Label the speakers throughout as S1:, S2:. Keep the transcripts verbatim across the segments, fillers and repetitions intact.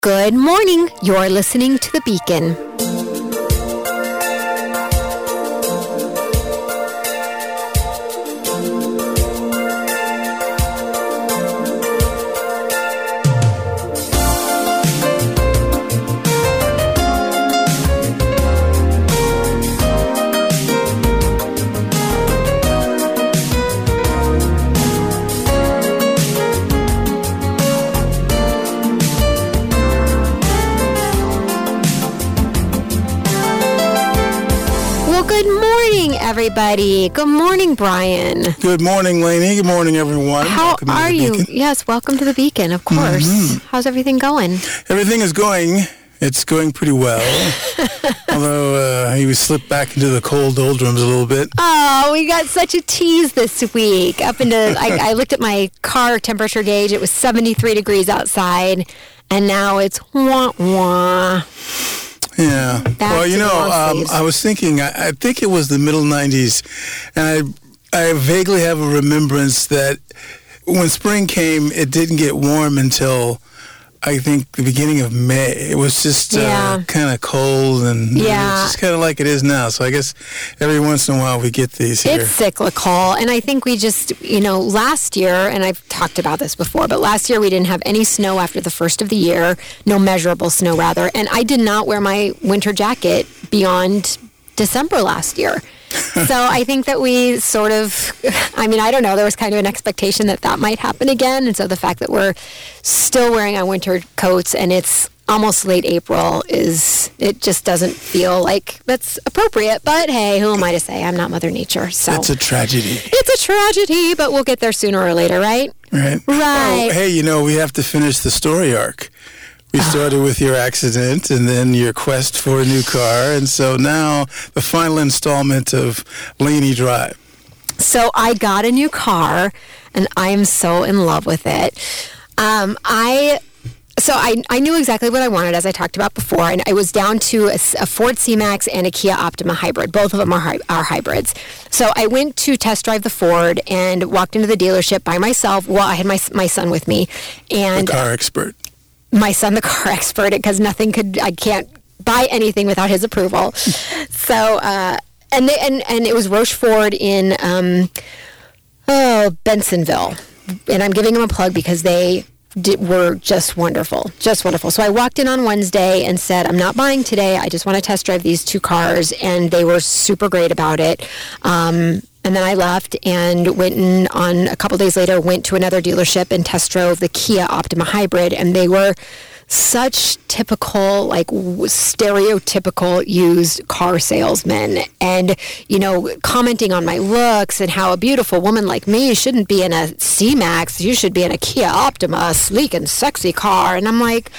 S1: Good morning. You're listening to The Beacon. Everybody. Good morning, Brian.
S2: Good morning, Lainey. Good morning, everyone.
S1: How
S2: welcome
S1: are you? Beacon. Yes, welcome to the Beacon, of course. Mm-hmm. How's everything going?
S2: Everything is going. It's going pretty well. Although uh, he slipped back into the cold doldrums a little bit.
S1: Oh, we got such a tease this week. Up into, I, I looked at my car temperature gauge. It was seventy-three degrees outside, and now it's wah wah.
S2: Yeah.
S1: Back
S2: well, you know, um, I was thinking, I, I think it was the middle nineties, and I, I vaguely have a remembrance that when spring came, it didn't get warm until, I think, the beginning of May. It was just
S1: yeah.
S2: uh, kind of cold, and
S1: yeah.
S2: it's just kind of like it is now. So I guess every once in a while we get these here.
S1: It's cyclical, and I think we just, you know, last year, and I've talked about this before, but last year we didn't have any snow after the first of the year, no measurable snow, rather, and I did not wear my winter jacket beyond December last year. So I think that we sort of, I mean, I don't know, there was kind of an expectation that that might happen again. And so the fact that we're still wearing our winter coats and it's almost late April is, it just doesn't feel like that's appropriate. But hey, who am I to say? I'm not Mother Nature. So
S2: it's a tragedy.
S1: It's a tragedy, but we'll get there sooner or later, right?
S2: Right.
S1: Right.
S2: Oh, hey, you know, we have to finish the story arc. We started with your accident and then your quest for a new car. And so now the final installment of Lainey Drive.
S1: So I got a new car and I am so in love with it. Um, I... So I, I knew exactly what I wanted, as I talked about before, and I was down to a, a Ford C-Max and a Kia Optima hybrid. Both of them are, are hybrids. So I went to test drive the Ford and walked into the dealership by myself. Well, I had my my son with me. And
S2: the car expert.
S1: My son, the car expert, because nothing could, I can't buy anything without his approval. So, uh, and, they, and and it was Roche Ford in, um, oh, Bensonville. And I'm giving them a plug because they did, were just wonderful, just wonderful. So I walked in on Wednesday and said, I'm not buying today. I just want to test drive these two cars. And they were super great about it. Um, and then I left and went in on a couple days later, went to another dealership and test drove the Kia Optima hybrid. And they were such typical, like stereotypical used car salesmen, and, you know, commenting on my looks and how a beautiful woman like me shouldn't be in a C-Max. You should be in a Kia Optima, a sleek and sexy car. And I'm like,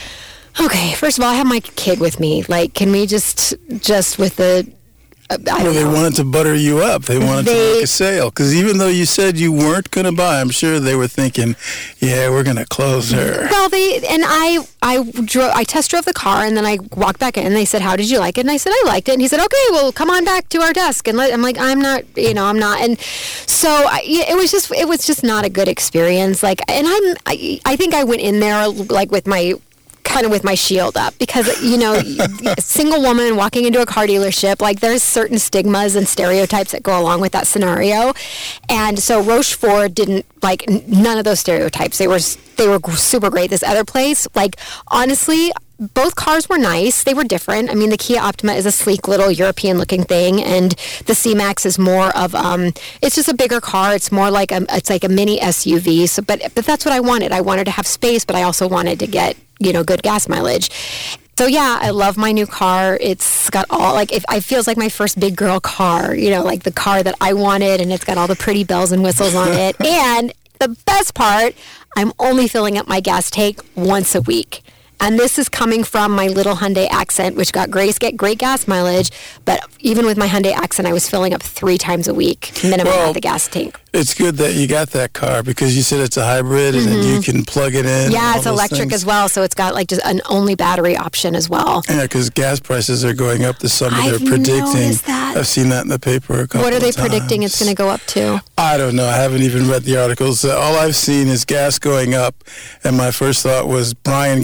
S1: okay, first of all, I have my kid with me. Like, can we just, just with the, I don't
S2: well, they
S1: know.
S2: wanted to butter you up. They wanted
S1: they,
S2: to make a sale. Because even though you said you weren't going to buy, I'm sure they were thinking, yeah, we're going to close her.
S1: Well, they, and I, I drove, I test drove the car, and then I walked back in, and they said, how did you like it? And I said, I liked it. And he said, okay, well, come on back to our desk. And let, I'm like, I'm not, you know, I'm not. And so I, it was just, it was just not a good experience. Like, and I'm, I, I think I went in there, like, with my, kind of with my shield up, because, you know, a single woman walking into a car dealership, like, there's certain stigmas and stereotypes that go along with that scenario. And so Roche Ford didn't, like, none of those stereotypes. They were they were super great. This other place, like, honestly, both cars were nice. They were different. I mean, the Kia Optima is a sleek little European-looking thing, and the C-Max is more of um. It's just a bigger car. It's more like a it's like a mini S U V. So, but but that's what I wanted. I wanted to have space, but I also wanted to get, you know, good gas mileage. So yeah, I love my new car. It's got all, like, it, it feels like my first big girl car. You know, like the car that I wanted, and it's got all the pretty bells and whistles on it. And the best part, I'm only filling up my gas tank once a week. And this is coming from my little Hyundai Accent, which got great, get great gas mileage. But even with my Hyundai Accent, I was filling up three times a week minimum
S2: well,
S1: at the gas tank.
S2: It's good that you got that car, because you said it's a hybrid, mm-hmm. and then you can plug it in.
S1: Yeah, it's electric
S2: things.
S1: as well, so it's got like just an only battery option as well.
S2: Yeah, because gas prices are going up this summer.
S1: I've
S2: They're predicting.
S1: That.
S2: I've seen that in the paper a couple
S1: What are they
S2: of times.
S1: predicting it's going to go up to?
S2: I don't know. I haven't even read the articles. Uh, all I've seen is gas going up, and my first thought was Brian going to Indiana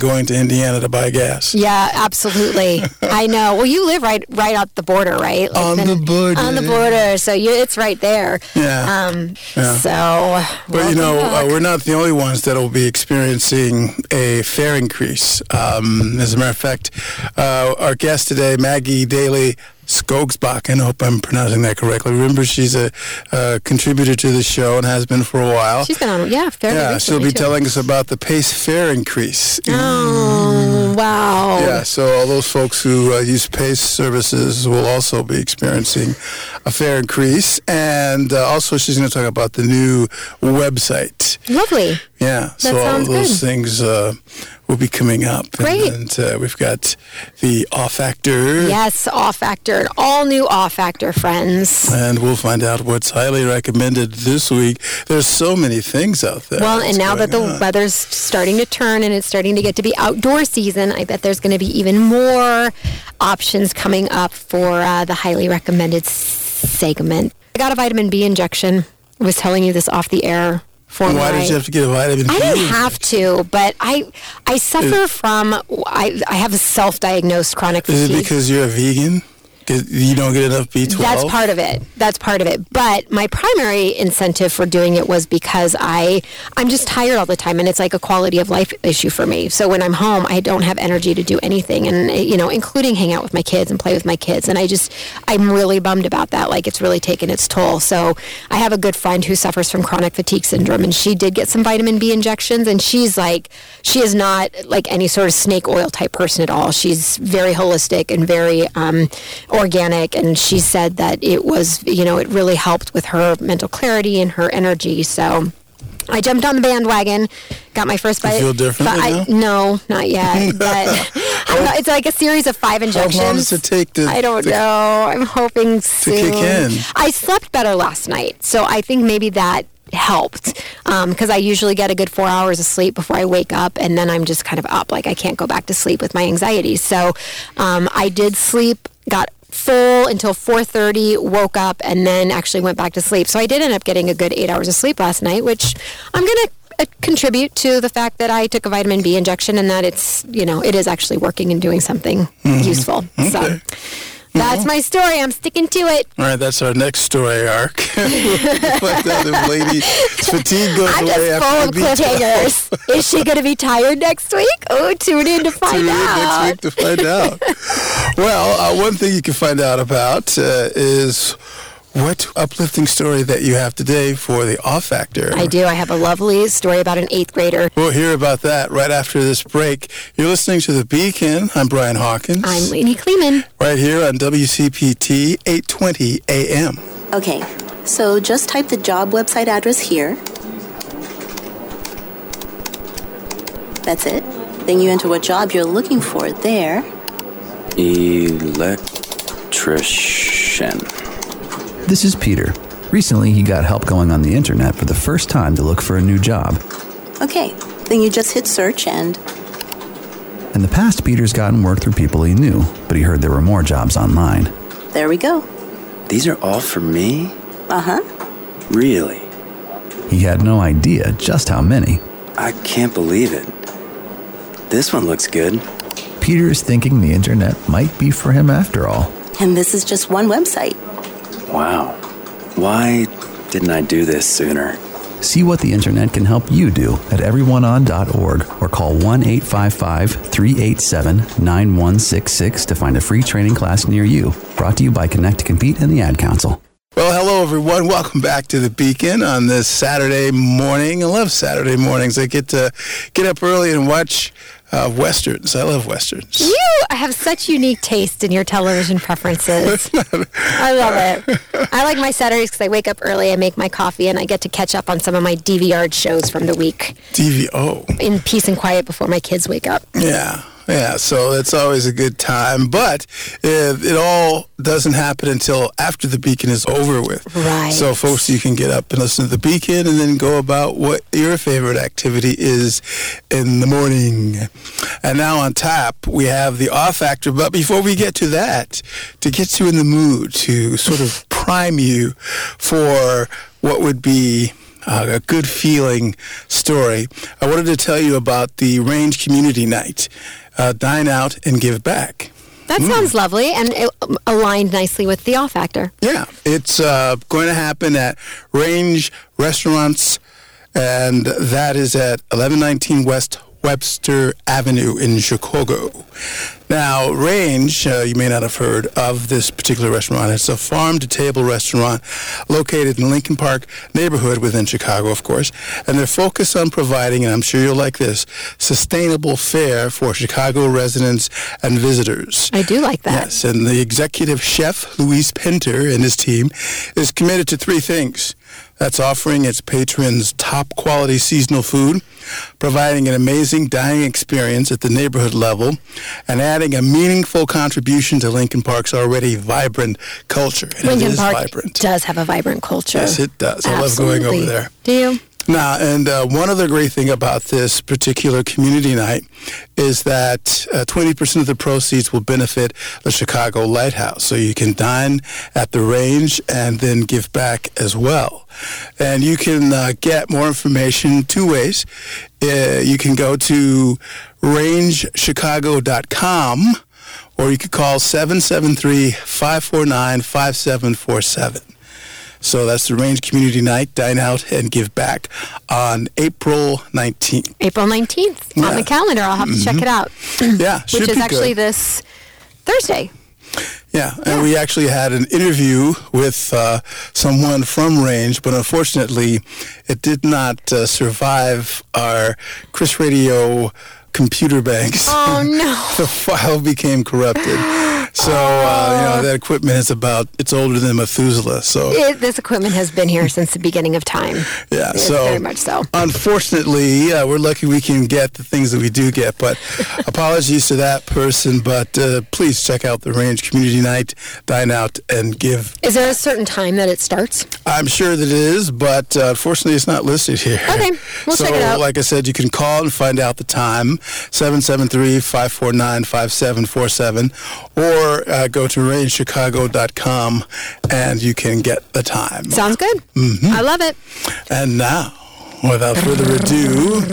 S2: Indiana to buy gas.
S1: Yeah, absolutely. I know. Well, you live right right out the border, right? Like
S2: on the, the border.
S1: On the border. So you, it's right there.
S2: Yeah.
S1: Um,
S2: yeah.
S1: So.
S2: But, you know, uh, we're not the only ones that will be experiencing a fare increase. Um, as a matter of fact, uh, our guest today, Maggie Daly Skogsbakken, I hope I'm pronouncing that correctly. Remember, she's a uh, contributor to the show and has been for a while.
S1: She's been on, yeah, fairly
S2: Yeah, she'll be
S1: too.
S2: telling us about the Pace fare increase.
S1: Oh, wow.
S2: Yeah, so all those folks who uh, use Pace services will also be experiencing a fare increase. And uh, also, she's going to talk about the new website.
S1: Lovely.
S2: Yeah,
S1: that
S2: so all those
S1: good.
S2: things uh, will be coming up.
S1: Great.
S2: And, and uh, we've got the Awe Factor.
S1: Yes, Awe Factor, an all-new Awe Factor, friends.
S2: And we'll find out what's highly recommended this week. There's so many things out there.
S1: Well,
S2: what's
S1: and now that the
S2: on?
S1: weather's starting to turn and it's starting to get to be outdoor season, I bet there's going to be even more options coming up for uh, the highly recommended s- segment. I got a vitamin B injection. I was telling you this off the air. For
S2: Why
S1: my,
S2: did you have to get a vitamin B?
S1: I didn't have to, but I I suffer from, I, I have a self-diagnosed chronic
S2: Is
S1: fatigue.
S2: it because you're a vegan? 'Cause you don't get enough B twelve?
S1: That's part of it. That's part of it. But my primary incentive for doing it was because I, I'm just tired all the time, and it's like a quality of life issue for me. So when I'm home, I don't have energy to do anything, and you know, including hang out with my kids and play with my kids. And I just, I'm really bummed about that. Like, it's really taken its toll. So I have a good friend who suffers from chronic fatigue syndrome, and she did get some vitamin B injections, and she's like, she is not like any sort of snake oil type person at all. She's very holistic and very um, organic, and she said that it was, you know, it really helped with her mental clarity and her energy. So I jumped on the bandwagon, got my first bite.
S2: You feel differently
S1: I, no, not yet. But I don't know, it's like a series of five injections.
S2: How long does it take to...
S1: I don't
S2: to,
S1: know. I'm hoping soon.
S2: To kick in.
S1: I slept better last night, so I think maybe that helped, because um, I usually get a good four hours of sleep before I wake up, and then I'm just kind of up. Like, I can't go back to sleep with my anxiety. So um, I did sleep, got full until four thirty, woke up, and then actually went back to sleep. So I did end up getting a good eight hours of sleep last night, which I'm going to uh, contribute to the fact that I took a vitamin B injection and that it's, you know, it is actually working and doing something mm-hmm. useful.
S2: Okay.
S1: So that's my story. I'm sticking to it.
S2: All right, that's our next story arc. Like that, if lady fatigue goes
S1: I'm
S2: away
S1: just
S2: after
S1: full of cliffhangers. Is she going to be tired next week? Oh, tune in to find
S2: tune
S1: out.
S2: in next week to find out. Well, uh, one thing you can find out about uh, is what uplifting story that you have today for the Awe Factor.
S1: I do. I have a lovely story about an eighth grader.
S2: We'll hear about that right after this break. You're listening to The Beacon. I'm Brian Hawkins.
S1: I'm Lainey Kleeman.
S2: Right here on W C P T eight twenty A M.
S3: Okay, so just type the job website address here. That's it. Then you enter what job you're looking for there.
S4: Electrician.
S5: This is Peter. Recently, he got help going on the internet for the first time to look for a new job.
S3: Okay, then you just hit search and...
S5: In the past, Peter's gotten work through people he knew, but he heard there were more jobs online.
S3: There we go.
S4: These are all for me?
S3: Uh-huh.
S4: Really?
S5: He had no idea just how many.
S4: I can't believe it. This one looks good.
S5: Peter is thinking the internet might be for him after all.
S3: And this is just one website.
S4: Wow. Why didn't I do this sooner?
S5: See what the internet can help you do at everyone on dot org or call one eight five five, three eight seven, nine one six six to find a free training class near you. Brought to you by Connect to Compete and the Ad Council.
S2: Well, hello, everyone. Welcome back to The Beacon on this Saturday morning. I love Saturday mornings. I get to get up early and watch uh, Westerns. I love Westerns.
S1: You have such unique taste in your television preferences. I love it. I like my Saturdays because I wake up early, I make my coffee, and I get to catch up on some of my D V R shows from the week.
S2: D V O.
S1: In peace and quiet before my kids wake up.
S2: Yeah. Yeah, so it's always a good time, but uh, it all doesn't happen until after the Beacon is over with.
S1: Right.
S2: So, folks, you can get up and listen to the Beacon and then go about what your favorite activity is in the morning. And now on tap, we have the Awe Factor. But before we get to that, to get you in the mood, to sort of prime you for what would be uh, a good feeling story. I wanted to tell you about the Range Community Night, uh, Dine Out and Give Back.
S1: That sounds lovely, and it aligned nicely with the Awe Factor.
S2: Yeah, it's uh, going to happen at Range Restaurants, and that is at eleven nineteen West Webster Avenue in Chicago. Now, Range, uh, you may not have heard of this particular restaurant. It's a farm-to-table restaurant located in Lincoln Park neighborhood within Chicago, of course. And they're focused on providing, and I'm sure you'll like this, sustainable fare for Chicago residents and visitors.
S1: I do like that.
S2: Yes, and the executive chef, Luis Pinter, and his team is committed to three things. That's offering its patrons top-quality seasonal food, providing an amazing dining experience at the neighborhood level, and adding a meaningful contribution to Lincoln Park's already vibrant culture. And
S1: Lincoln
S2: it is
S1: Park
S2: vibrant.
S1: does have a vibrant culture.
S2: Yes, it does. I
S1: Absolutely.
S2: love going over there.
S1: Do you?
S2: Now, and uh, one other great thing about this particular community night is that uh, twenty percent of the proceeds will benefit the Chicago Lighthouse. So you can dine at the Range and then give back as well. And you can uh, get more information two ways. Uh, you can go to range chicago dot com, or you could call seven seven three, five four nine, five seven four seven. So that's the Range Community Night, Dine Out and Give Back on April nineteenth.
S1: April nineteenth
S2: Yeah.
S1: on the calendar. I'll have to check it out.
S2: Yeah, should
S1: Which is
S2: be
S1: actually
S2: good.
S1: this Thursday.
S2: Yeah, and we actually had an interview with uh, someone from Range, but unfortunately it did not uh, survive our Chris Radio computer banks.
S1: Oh, no.
S2: The file became corrupted. So, uh, you know, that equipment is about, it's older than Methuselah. So,
S1: It, this equipment has been here since the beginning of time.
S2: yeah,
S1: It's
S2: so
S1: very much so.
S2: unfortunately, uh, we're lucky we can get the things that we do get. But apologies to that person. But uh, please check out the Range Community Night, Dine Out and Give.
S1: Is there a certain time that it starts?
S2: I'm sure that it is, but uh, unfortunately, it's not listed here.
S1: Okay, we'll
S2: so,
S1: check it out.
S2: like I said, you can call and find out the time, seven seven three, five four nine, five seven four seven, or uh, go to range chicago dot com and you can get the time.
S1: Sounds good.
S2: Mm-hmm.
S1: I love it.
S2: And now, without further ado,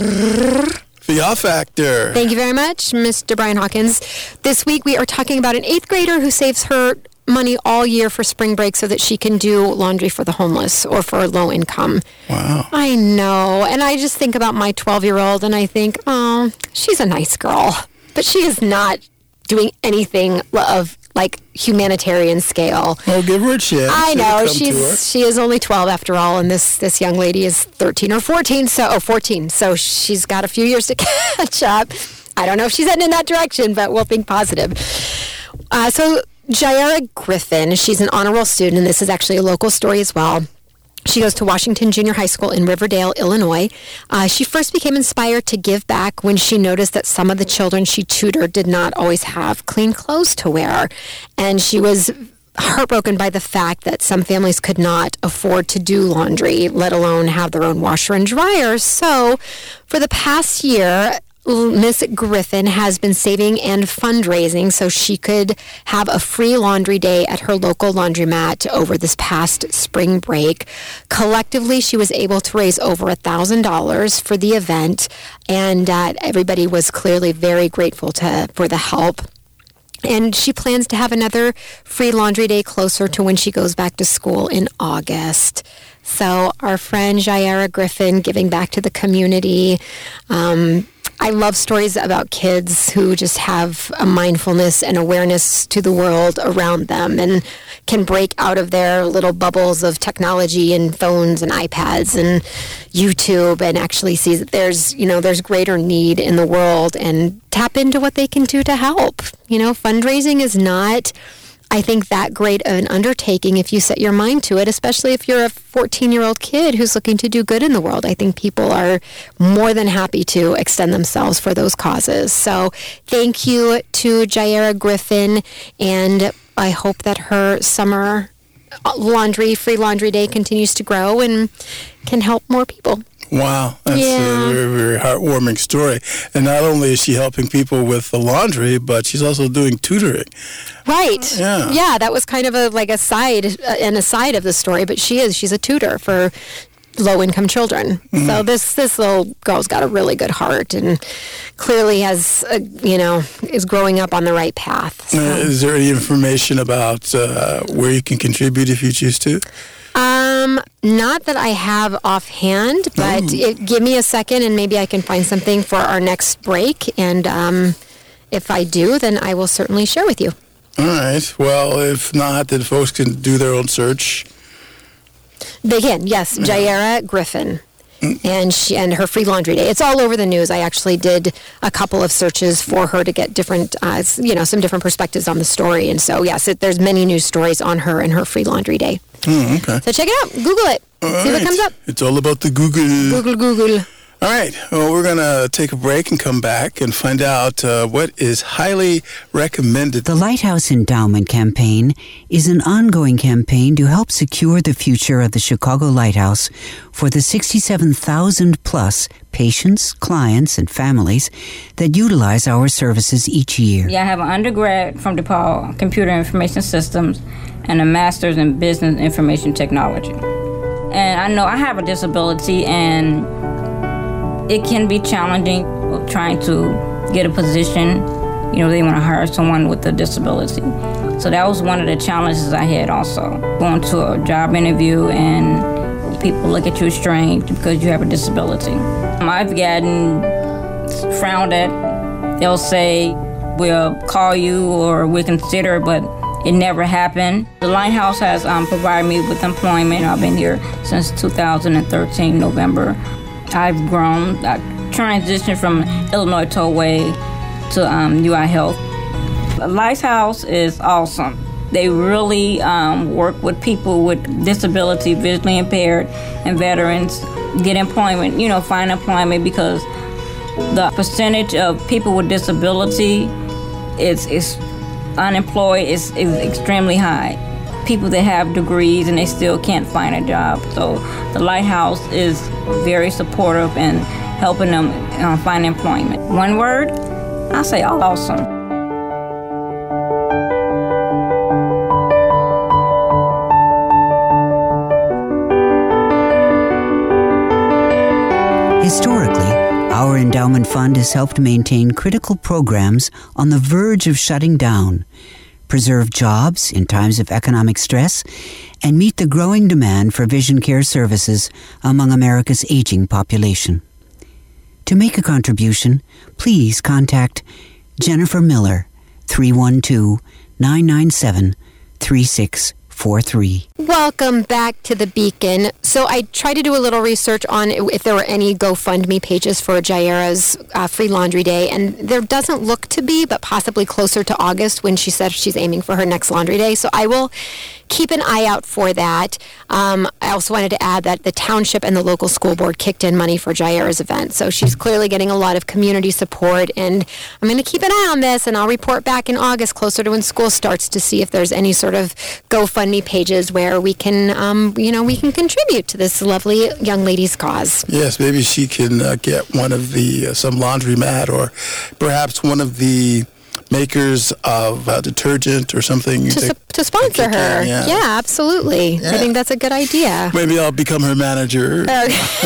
S2: the Awe Factor.
S1: Thank you very much, Mister Brian Hawkins. This week we are talking about an eighth grader who saves her money all year for spring break so that she can do laundry for the homeless or for low income.
S2: Wow.
S1: I know. And I just think about my twelve-year-old and I think, oh, she's a nice girl. But she is not doing anything of like humanitarian scale.
S2: Well, give her a chance.
S1: I
S2: It'll
S1: know
S2: come to her.
S1: she's she is only twelve after all, and this this young lady is thirteen or fourteen. So oh, fourteen. So she's got a few years to catch up. I don't know if she's heading in that direction, but we'll think positive. Uh, so Jaira Griffin, she's an honor roll student, and this is actually a local story as well. She goes to Washington Junior High School in Riverdale, Illinois. Uh, she first became inspired to give back when she noticed that some of the children she tutored did not always have clean clothes to wear. And she was heartbroken by the fact that some families could not afford to do laundry, let alone have their own washer and dryer. So for the past year, Miss Griffin has been saving and fundraising so she could have a free laundry day at her local laundromat over this past spring break. Collectively, she was able to raise over one thousand dollars for the event, and uh, everybody was clearly very grateful to for the help. And she plans to have another free laundry day closer to when she goes back to school in August. So our friend Jaira Griffin giving back to the community. Um, I love stories about kids who just have a mindfulness and awareness to the world around them and can break out of their little bubbles of technology and phones and iPads and YouTube and actually see that there's, you know, there's greater need in the world and tap into what they can do to help. You know, fundraising is not, I think, that great of an undertaking if you set your mind to it, especially if you're a fourteen-year-old kid who's looking to do good in the world. I think people are more than happy to extend themselves for those causes. So thank you to Jaira Griffin, and I hope that her summer laundry, free laundry day continues to grow and can help more people.
S2: Wow, that's
S1: Yeah.
S2: a very, very heartwarming story. And not only is she helping people with the laundry, but she's also doing tutoring.
S1: Right.
S2: Yeah.
S1: Yeah, that was kind of a like a side, uh, an aside of the story, but she is. She's a tutor for low-income children. Mm-hmm. So this this little girl's got a really good heart and clearly has, a, you know, is growing up on the right path. So.
S2: Uh, is there any information about uh, where you can contribute if you choose to?
S1: Um, not that I have offhand, but it, give me a second and maybe I can find something for our next break. And um, if I do, then I will certainly share with you.
S2: All right. Well, if not, then folks can do their own search.
S1: They can, yes. Jaira Griffin. And she and her free laundry day. It's all over the news. I actually did a couple of searches for her to get different, uh, you know, some different perspectives on the story. And so, yes, it, there's many news stories on her and her free laundry day.
S2: Mm, okay.
S1: So check it out. Google it.
S2: All
S1: See
S2: right.
S1: what comes up.
S2: It's all about the Google.
S1: Google, Google.
S2: All right. Well, we're going to take a break and come back and find out uh, what is highly recommended.
S6: The Lighthouse Endowment Campaign is an ongoing campaign to help secure the future of the Chicago Lighthouse for the sixty-seven thousand plus patients, clients, and families that utilize our services each year.
S7: Yeah, I have an undergrad from DePaul Computer Information Systems and a master's in Business Information Technology. And I know I have a disability, and it can be challenging trying to get a position. You know, they want to hire someone with a disability. So that was one of the challenges I had also. Going to a job interview and people look at you strange because you have a disability. I've gotten frowned at. They'll say, we'll call you or we'll consider, but it never happened. The Lighthouse has um, provided me with employment. I've been here since two thousand thirteen, November. I've grown. I transitioned from Illinois Tollway to um, U I Health. The Lighthouse is awesome. They really um, work with people with disability, visually impaired, and veterans. Get employment, you know, find employment, because the percentage of people with disability is, is unemployed is, is extremely high. People that have degrees and they still can't find a job. So the Lighthouse is very supportive in helping them uh, find employment. One word, I say awesome.
S6: Historically, our endowment fund has helped maintain critical programs on the verge of shutting down, preserve jobs in times of economic stress, and meet the growing demand for vision care services among America's aging population. To make a contribution, please contact Jennifer Miller, three one two, nine nine seven, three six four three.
S1: Welcome back to the Beacon. So I tried to do a little research on if there were any GoFundMe pages for Jaira's uh, free laundry day, and there doesn't look to be, but possibly closer to August when she said she's aiming for her next laundry day. So I will keep an eye out for that. Um, I also wanted to add that the township and the local school board kicked in money for Jaira's event. So she's clearly getting a lot of community support, and I'm going to keep an eye on this, and I'll report back in August closer to when school starts to see if there's any sort of GoFundMe pages where we can, um, you know, we can contribute to this lovely young lady's cause.
S2: Yes, maybe she can uh, get one of the, uh, some laundromat, or perhaps one of the makers of uh, detergent or something.
S1: To, su- to sponsor her.
S2: Can, yeah.
S1: yeah, absolutely.
S2: Yeah.
S1: I think that's a good idea.
S2: Maybe I'll become her manager.
S1: Uh,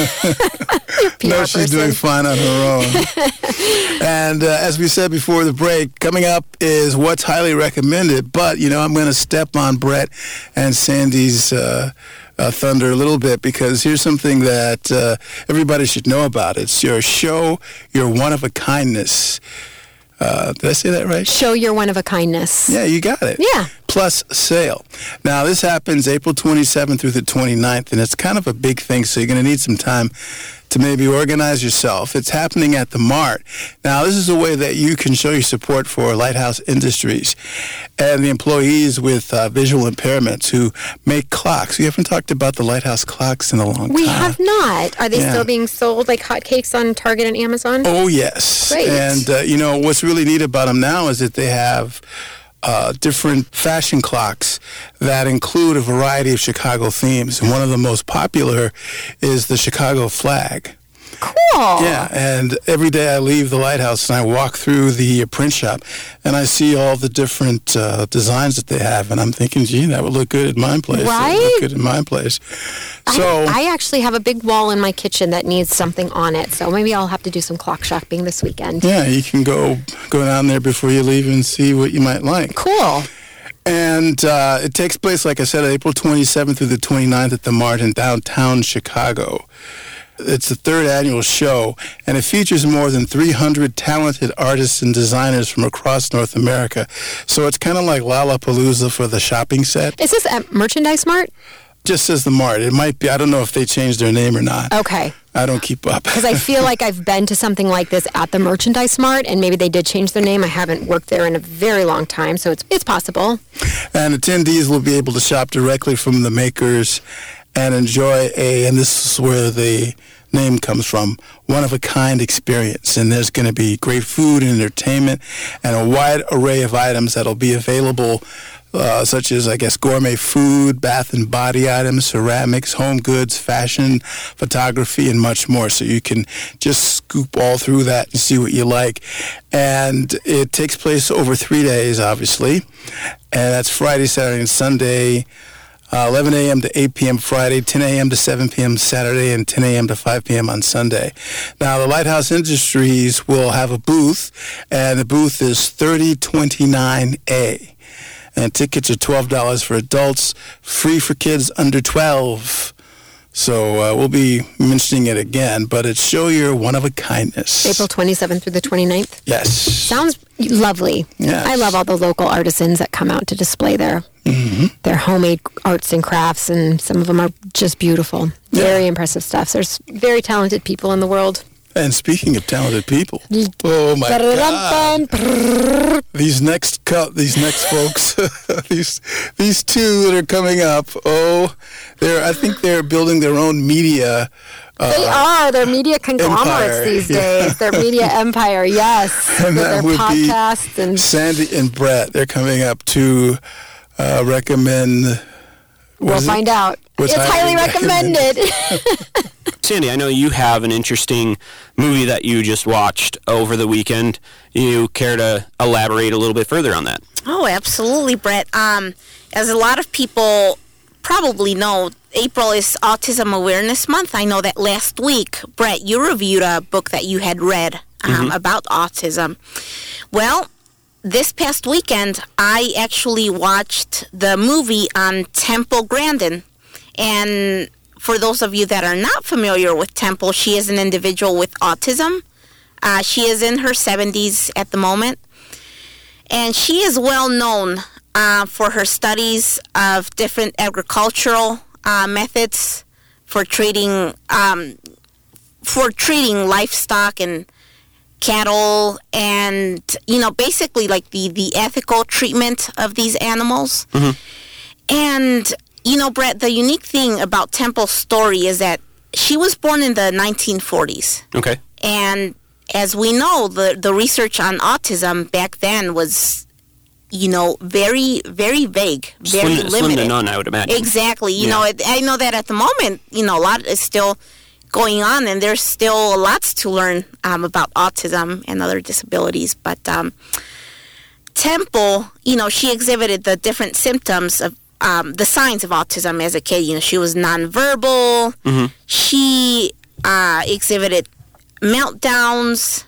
S2: no, she's doing fine on her own. And uh, as we said before the break, coming up is what's highly recommended. But, you know, I'm going to step on Brett and Sandy's uh, uh, thunder a little bit, because here's something that uh, everybody should know about. It's your show, your one-of-a-kindness. Uh, did I say that right?
S1: Show your one-of-a-kindness.
S2: Yeah, you got it.
S1: Yeah.
S2: Plus sale. Now, this happens April twenty-seventh through the twenty-ninth, and it's kind of a big thing, so you're going to need some time to maybe organize yourself. It's happening at the Mart. Now, this is a way that you can show your support for Lighthouse Industries and the employees with uh, visual impairments who make clocks. We haven't talked about the Lighthouse clocks in a long
S1: we
S2: time.
S1: We have not. Are they
S2: yeah.
S1: still being sold like hotcakes on Target and Amazon?
S2: Oh, yes.
S1: Great.
S2: And, uh, you know, what's really neat about them now is that they have Uh, different fashion clocks that include a variety of Chicago themes. And one of the most popular is the Chicago flag.
S1: cool.
S2: Yeah, and every day I leave the lighthouse and I walk through the print shop and I see all the different uh, designs that they have, and I'm thinking, gee, that would look good at my place.
S1: Right?
S2: That would look good in my place. So
S1: I, I actually have a big wall in my kitchen that needs something on it, so maybe I'll have to do some clock shopping this weekend.
S2: yeah, you can go go down there before you leave and see what you might like.
S1: Cool.
S2: And uh, it takes place, like I said, April twenty-seventh through the twenty-ninth at the Mart in downtown Chicago. It's the third annual show, and it features more than three hundred talented artists and designers from across North America. So it's kind of like Lollapalooza for the shopping set.
S1: Is this at Merchandise Mart?
S2: Just says the Mart. It might be. I don't know if they changed their name or not.
S1: Okay.
S2: I don't keep up.
S1: Because I feel like I've been to something like this at the Merchandise Mart, and maybe they did change their name. I haven't worked there in a very long time, so it's it's possible.
S2: And attendees will be able to shop directly from the makers and enjoy a, and this is where the name comes from, one-of-a-kind experience. And there's going to be great food and entertainment and a wide array of items that'll be available, uh, such as, I guess, gourmet food, bath and body items, ceramics, home goods, fashion, photography, and much more. So you can just scoop all through that and see what you like. And it takes place over three days, obviously. And that's Friday, Saturday, and Sunday, uh, eleven a.m. to eight p.m. Friday, ten a.m. to seven p.m. Saturday, and ten a.m. to five p.m. on Sunday. Now, the Lighthouse Industries will have a booth, and the booth is thirty twenty-nine A. And tickets are twelve dollars for adults, free for kids under twelve. So uh, we'll be mentioning it again, but it's Show Your One-of-a-Kindness.
S1: April twenty-seventh through the twenty-ninth?
S2: Yes.
S1: Sounds lovely.
S2: Yes.
S1: I love all the local artisans that come out to display their
S2: Mm-hmm.
S1: their homemade arts and crafts, and some of them are just beautiful. Very
S2: Yeah.
S1: impressive stuff. There's very talented people in the world.
S2: And speaking of talented people, oh my God, these next co- these next folks, these these two that are coming up, oh, they're I think they're building their own media. Uh,
S1: They are. They're media conglomerates
S2: empire,
S1: these
S2: yeah.
S1: days. They're media empire, yes.
S2: And
S1: With
S2: that
S1: their
S2: would be
S1: podcasts and
S2: Sandy and Brett. They're coming up to uh, recommend.
S1: we'll
S2: is it?
S1: find out.
S2: What's
S1: it's highly
S2: highly
S1: recommended.
S8: Sandy, I know you have an interesting movie that you just watched over the weekend. You care to elaborate a little bit further on that?
S9: Oh, absolutely, Brett. Um, as a lot of people probably know, April is Autism Awareness Month. I know that last week, Brett, you reviewed a book that you had read um,
S8: Mm-hmm.
S9: about autism. Well, this past weekend, I actually watched the movie on Temple Grandin. And for those of you that are not familiar with Temple, she is an individual with autism. Uh, she is in her seventies at the moment. And she is well known uh, for her studies of different agricultural uh, methods for treating um, for treating livestock and cattle, and you know, basically like the, the ethical treatment of these animals.
S8: Mm-hmm.
S9: And you know, Brett, the unique thing about Temple's story is that she was born in the nineteen forties.
S8: Okay.
S9: And as we know, the, the research on autism back then was, you know, very, very vague, very
S8: Slim,
S9: limited.
S8: slim to none, I would imagine.
S9: Exactly. You
S8: Yeah.
S9: know, it, I know that at the moment, you know, a lot is still going on, and there's still lots to learn um, about autism and other disabilities. But um, Temple, you know, she exhibited the different symptoms of um, the signs of autism as a kid. You know, she was nonverbal.
S8: Mm-hmm.
S9: She uh, exhibited meltdowns,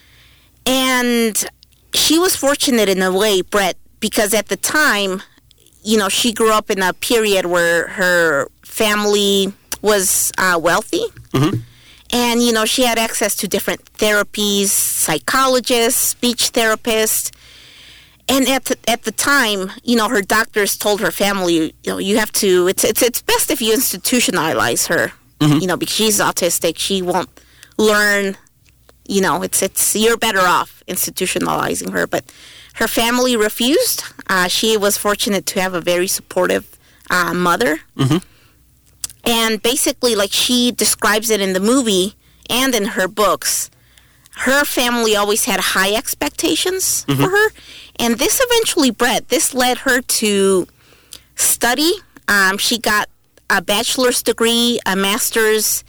S9: and she was fortunate in a way, Brett, because at the time, you know, she grew up in a period where her family was uh, wealthy.
S8: Mm-hmm.
S9: And, you know, she had access to different therapies, psychologists, speech therapists. And at the, at the time, you know, her doctors told her family, you know, you have to, it's it's it's best if you institutionalize her,
S8: Mm-hmm.
S9: you know, because she's autistic. She won't learn, you know, it's, it's you're better off institutionalizing her. But her family refused. Uh, she was fortunate to have a very supportive uh, mother.
S8: Mm-hmm.
S9: And basically, like she describes it in the movie and in her books, her family always had high expectations
S8: Mm-hmm.
S9: for her. And this eventually, Brett, this led her to study. Um, she got a bachelor's degree, a master's,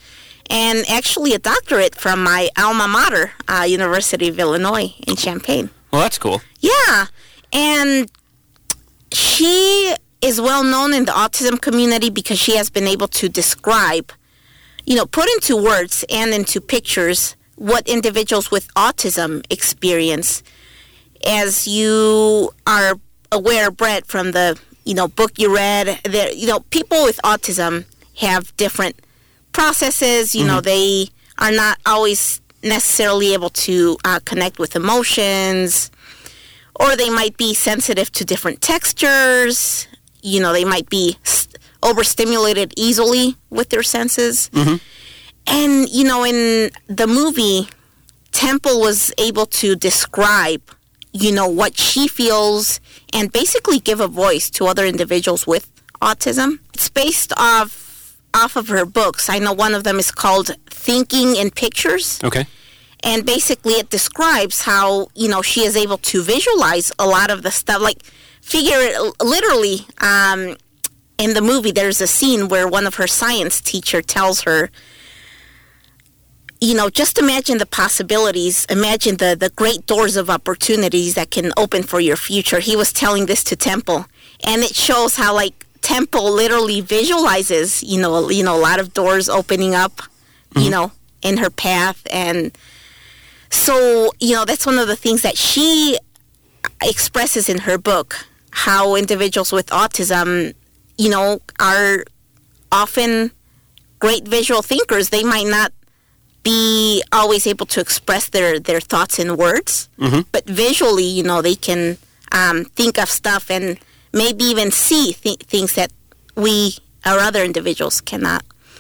S9: and actually a doctorate from my alma mater, uh, University of Illinois in Champaign.
S8: Well, that's cool.
S9: Yeah, and she is well known in the autism community because she has been able to describe, you know, put into words and into pictures what individuals with autism experience. As you are aware, Brett, from the, you know, book you read, there, you know, people with autism have different processes. You mm-hmm. know, they are not always necessarily able to uh, connect with emotions, or they might be sensitive to different textures. You know, they might be st- overstimulated easily with their senses. Mm-hmm. And, you know, in the movie, Temple was able to describe, you know, what she feels and basically give a voice to other individuals with autism. It's based off, off of her books. I know one of them is called Thinking in Pictures.
S8: Okay.
S9: And basically it describes how, you know, she is able to visualize a lot of the stuff. Like, figure it literally, um, in the movie, there's a scene where one of her science teacher tells her, you know, just imagine the possibilities. Imagine the, the great doors of opportunities that can open for your future. He was telling this to Temple. And it shows how, like, Temple literally visualizes, you know, you know, a lot of doors opening up, mm-hmm. you know, in her path. And so, you know, that's one of the things that she expresses in her book, how individuals with autism, you know, are often great visual thinkers. They might not be always able to express their, their thoughts in words, mm-hmm. but visually, you know, they can um, think of stuff and maybe even see th- things that we or other individuals cannot.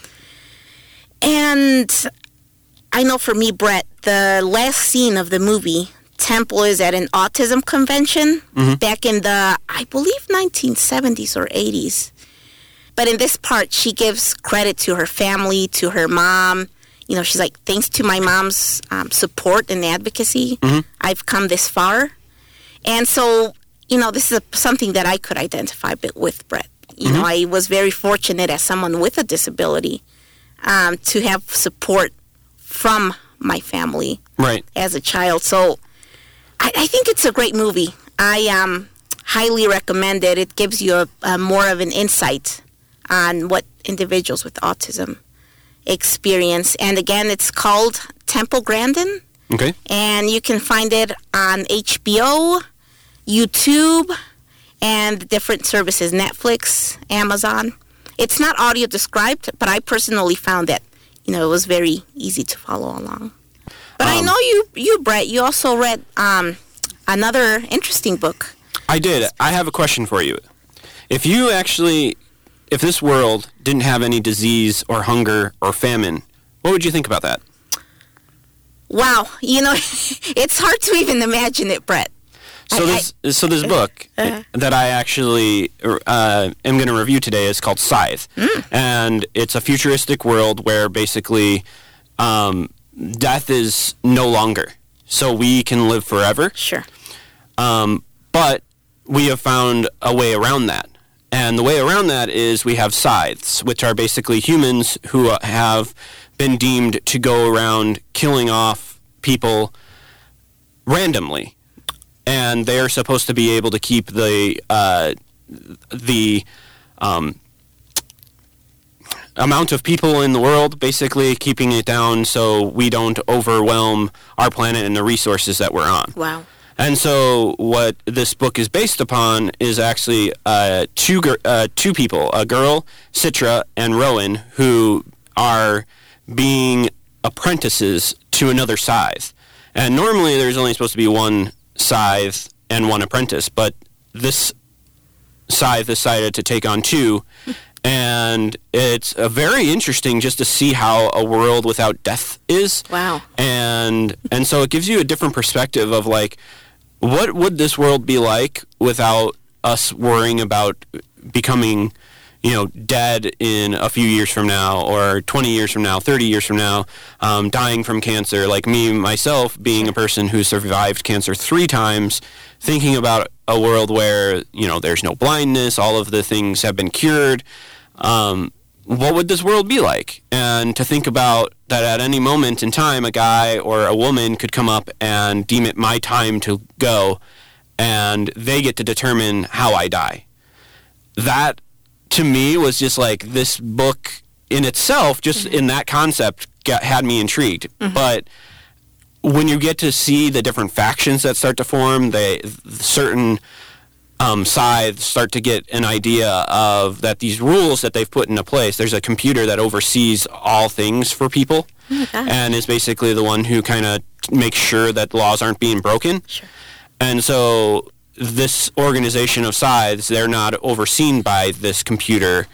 S9: And I know for me, Brett, the last scene of the movie, Temple is at an autism convention mm-hmm. back in the, I believe, nineteen seventies or eighties. But in this part, she gives credit to her family, to her mom. You know, she's like, thanks to my mom's um, support and advocacy, mm-hmm. I've come this far. And so, you know, this is a, something that I could identify with, Brett. You mm-hmm. know, I was very fortunate as someone with a disability um, to have support from my family
S8: right.
S9: as a child. So I, I think it's a great movie. I um, highly recommend it. It gives you a, a more of an insight on what individuals with autism experience. And again, it's called Temple Grandin.
S8: Okay.
S9: And you can find it on H B O, YouTube, and different services, Netflix, Amazon. It's not audio described, but I personally found that, you know, it was very easy to follow along. But um, I know you, you, Brett, you also read um, another interesting book.
S8: I did. I have a question for you. If you actually, if this world didn't have any disease or hunger or famine, what would you think about that?
S9: Wow. You know, it's hard to even imagine it, Brett.
S8: So I, this, I, so this book uh, that I actually uh, am going to review today is called Scythe. Mm. And it's a futuristic world where basically um, death is no longer. So we can live forever.
S9: Sure.
S8: Um, but we have found a way around that. And the way around that is we have scythes, which are basically humans who have been deemed to go around killing off people randomly. And they're supposed to be able to keep the uh, the um, amount of people in the world, basically keeping it down so we don't overwhelm our planet and the resources that we're on.
S9: Wow.
S8: And so what this book is based upon is actually uh, two uh, two people, a girl, Citra, and Rowan, who are being apprentices to another scythe. And normally there's only supposed to be one scythe and one apprentice, but this scythe decided to take on two, and it's a very interesting just to see how a world without death is.
S9: Wow.
S8: And and so it gives you a different perspective of like, what would this world be like without us worrying about becoming, you know, dead in a few years from now, or twenty years from now, thirty years from now, um, dying from cancer, like me, myself, being a person who survived cancer three times, thinking about a world where, you know, there's no blindness, all of the things have been cured. Um, what would this world be like? And to think about that at any moment in time, a guy or a woman could come up and deem it my time to go, and they get to determine how I die. That, to me, was just like, this book in itself, just mm-hmm. in that concept, got, had me intrigued. Mm-hmm. But when you get to see the different factions that start to form, they certain um, sides start to get an idea of that these rules that they've put into place. There's a computer that oversees all things for people, oh and is basically the one who kind of makes sure that laws aren't being broken.
S9: Sure.
S8: And so this organization of scythes, they're not overseen by this computer.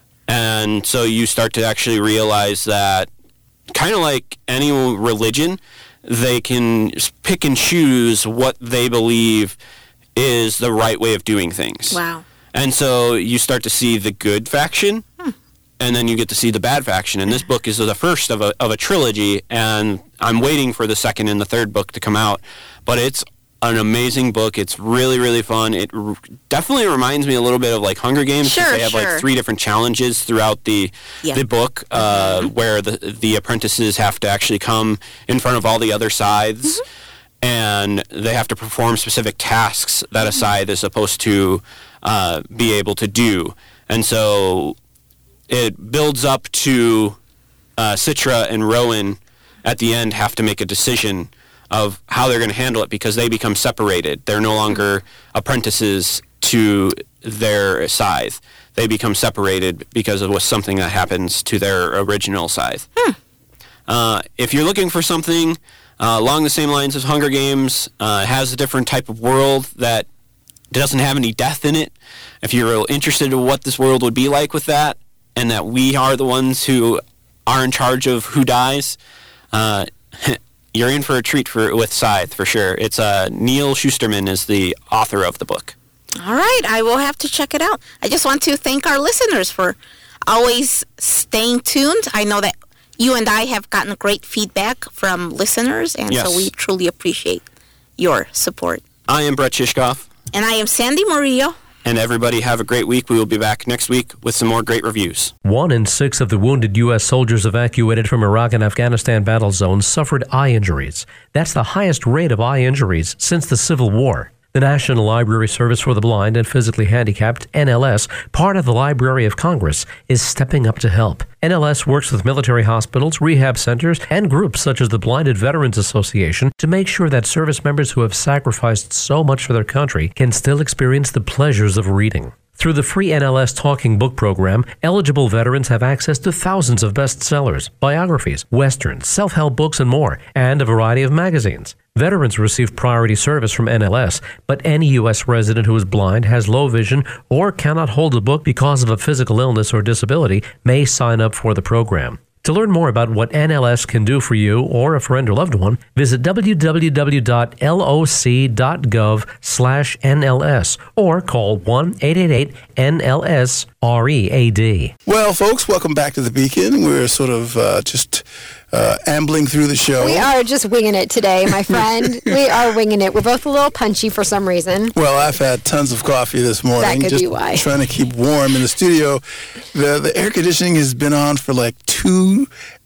S8: And so you start to actually realize that, kind of like any religion, they can pick and choose what they believe is the right way of doing things.
S9: Wow.
S8: And so you start to see the good faction, hmm. and then you get to see the bad faction. And this book is the first of a, of a trilogy, and I'm waiting for the second and the third book to come out. But it's an amazing book. It's really, really fun. It r- definitely reminds me a little bit of like Hunger Games.
S9: Sure,
S8: They have
S9: sure.
S8: like three different challenges throughout the
S9: yeah.
S8: the book, uh,
S9: mm-hmm.
S8: where the the apprentices have to actually come in front of all the other scythes, mm-hmm. and they have to perform specific tasks that a scythe is supposed to uh, be able to do. And so it builds up to uh, Citra and Rowan at the end have to make a decision of how they're going to handle it, because they become separated. They're no longer apprentices to their scythe. They become separated because of something that happens to their original scythe.
S9: Hmm.
S8: Uh, if you're looking for something uh, along the same lines as Hunger Games, uh, has a different type of world that doesn't have any death in it, if you're interested in what this world would be like with that, and that we are the ones who are in charge of who dies, uh, you're in for a treat for with Scythe, for sure. It's uh, Neil Schusterman is the author of the book.
S9: All right, I will have to check it out. I just want to thank our listeners for always staying tuned. I know that you and I have gotten great feedback from listeners, and
S8: yes.
S9: so we truly appreciate your support.
S8: I am Brett Shishkoff.
S9: And I am Sandy Murillo.
S8: And everybody have a great week. We will be back next week with some more great reviews.
S10: One in six of the wounded U S soldiers evacuated from Iraq and Afghanistan battle zones suffered eye injuries. That's the highest rate of eye injuries since the Civil War. The National Library Service for the Blind and Physically Handicapped, N L S, part of the Library of Congress, is stepping up to help. N L S works with military hospitals, rehab centers, and groups such as the Blinded Veterans Association to make sure that service members who have sacrificed so much for their country can still experience the pleasures of reading. Through the free N L S Talking Book program, eligible veterans have access to thousands of bestsellers, biographies, westerns, self-help books, and more, and a variety of magazines. Veterans receive priority service from N L S, but any U S resident who is blind, has low vision, or cannot hold a book because of a physical illness or disability may sign up for the program. To learn more about what N L S can do for you or a friend or loved one, visit w w w dot l o c dot gov slash N L S or call one eight eight eight N L S R E A D.
S2: Well, folks, welcome back to The Beacon. We're sort of uh, just uh, ambling through the show.
S1: We are just winging it today, my friend. We are winging it. We're both a little punchy for some reason.
S2: Well, I've had tons of coffee this morning.
S1: That could
S2: just
S1: be why.
S2: Trying to keep warm in the studio. The, the air conditioning has been on for like two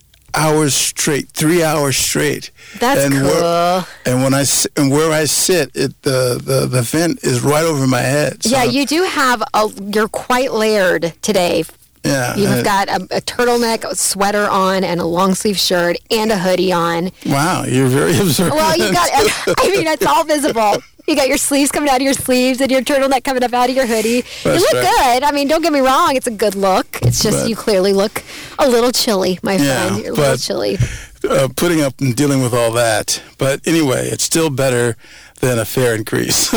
S2: hours straight, three hours straight.
S1: That's
S2: and
S1: cool.
S2: Where, and when I and where I sit, it the, the, the vent is right over my head. So
S1: yeah, you do have a. You're quite layered today.
S2: Yeah,
S1: you've
S2: uh,
S1: got a, a turtleneck, a sweater on, and a long sleeve shirt and a hoodie on.
S2: Wow, you're very observant.
S1: Well, you got. I mean, it's all visible. You got your sleeves coming out of your sleeves and your turtleneck coming up out of your hoodie.
S2: That's
S1: you look
S2: right.
S1: good. I mean, don't get me wrong. It's a good look. It's just
S2: But-
S1: you clearly look a little chilly, my
S2: Yeah,
S1: friend. You're a little
S2: but-
S1: chilly.
S2: uh, putting up and dealing with all that. But anyway, it's still better than a fare increase.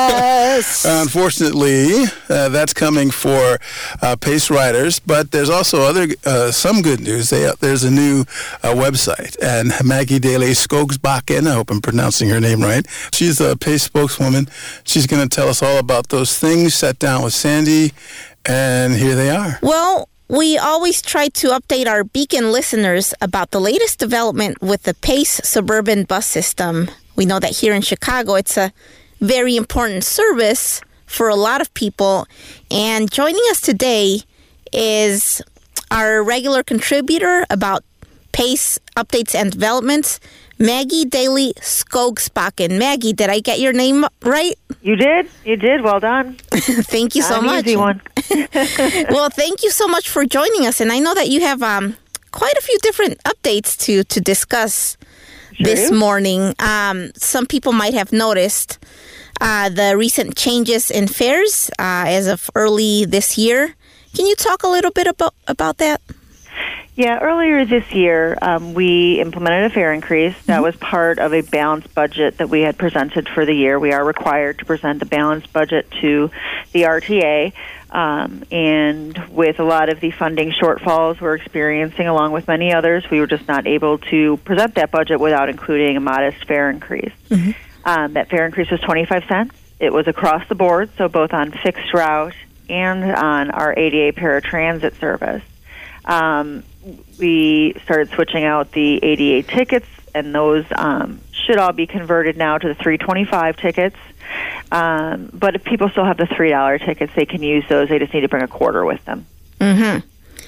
S1: Yes.
S2: Unfortunately, uh, that's coming for uh, Pace Riders, but there's also other uh, some good news. They, there's a new uh, website, and Maggie Daly Skogsbakken, I hope I'm pronouncing her name right, she's a Pace spokeswoman. She's going to tell us all about those things. Sat down with Sandy, and here they are.
S9: Well, we always try to update our Beacon listeners about the latest development with the Pace suburban bus system. We know that here in Chicago, it's a very important service for a lot of people. And joining us today is our regular contributor about PACE updates and developments, Maggie Daly Skogsbakken. Maggie, did I get your name right?
S11: You did. You did. Well done.
S9: Thank you
S11: Not
S9: so
S11: an
S9: much.
S11: Easy one.
S9: Well, thank you so much for joining us. And I know that you have um, quite a few different updates to, to discuss sure this do. morning. Um, some people might have noticed uh, the recent changes in fares uh, as of early this year. Can you talk a little bit about, about that?
S11: Yeah, earlier this year, um, we implemented a fare increase. That mm-hmm. was part of a balanced budget that we had presented for the year. We are required to present a balanced budget to the R T A. Um, and with a lot of the funding shortfalls we're experiencing, along with many others, we were just not able to present that budget without including a modest fare increase. Mm-hmm. Um, that fare increase was twenty-five cents. It was across the board, so both on fixed route and on our A D A paratransit service. Um, we started switching out the A D A tickets, and those um, should all be converted now to the three twenty-five tickets. Um, but if people still have the three dollar tickets, they can use those. They just need to bring a quarter with them.
S9: Mm-hmm.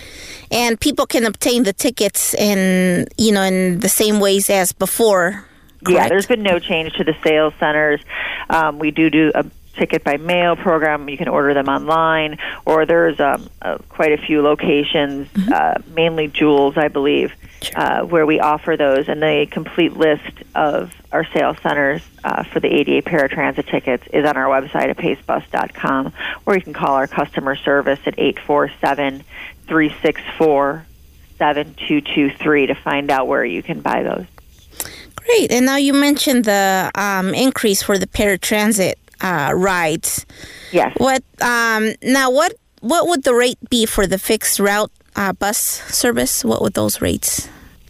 S9: And people can obtain the tickets in, you know, in the same ways as before, correct?
S11: Yeah, there's been no change to the sales centers. Um, we do do a ticket by mail program. You can order them online, or there's um, uh, quite a few locations, mm-hmm. uh, mainly Jewels, I believe, sure. uh, where we offer those. And the complete list of our sales centers uh, for the A D A paratransit tickets is on our website at pace bus dot com, or you can call our customer service at eight four seven, three six four, seven two two three to find out where you can buy those.
S9: Great. And now you mentioned the um, increase for the paratransit Uh, rides.
S11: Yes.
S9: What um, now? What what would the rate be for the fixed route uh, bus service? What would those rates?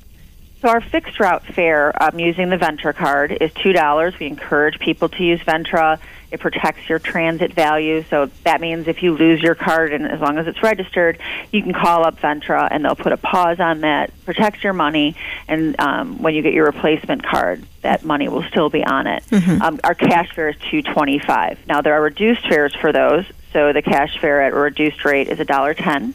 S11: So our fixed route fare um, using the Ventra card is two dollars. We encourage people to use Ventra. It protects your transit value. So that means if you lose your card, and as long as it's registered, you can call up Ventra and they'll put a pause on that, protects your money, and um, when you get your replacement card, that money will still be on it. Mm-hmm. Um, our cash fare is two twenty-five. Now there are reduced fares for those. So the cash fare at a reduced rate is a dollar ten,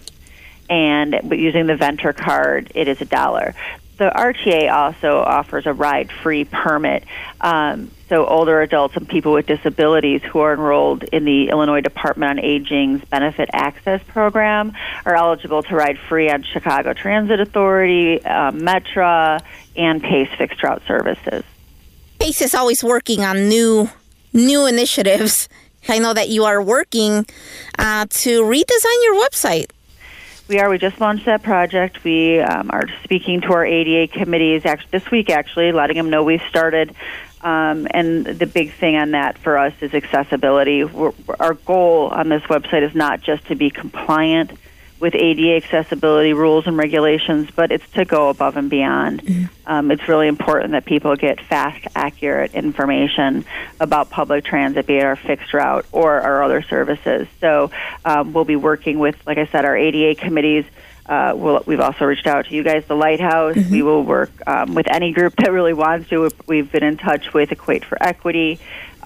S11: and using the Ventra card, it is a dollar. The R T A also offers a ride-free permit. Um, so older adults and people with disabilities who are enrolled in the Illinois Department on Aging's Benefit Access Program are eligible to ride free on Chicago Transit Authority, uh, Metra, and PACE fixed route services.
S9: PACE is always working on new new initiatives. I know that you are working uh, to redesign your website.
S11: We are. We just launched that project. We um, are speaking to our A D A committees actually, this week, actually, letting them know we've started. Um, and the big thing on that for us is accessibility. We're, our goal on this website is not just to be compliant with A D A accessibility rules and regulations, but it's to go above and beyond. Mm-hmm. Um, it's really important that people get fast, accurate information about public transit, be it our fixed route or our other services. So um, we'll be working with, like I said, our A D A committees. Uh, we'll, we've also reached out to you guys, the Lighthouse. Mm-hmm. We will work um, with any group that really wants to. We've been in touch with Equate for Equity.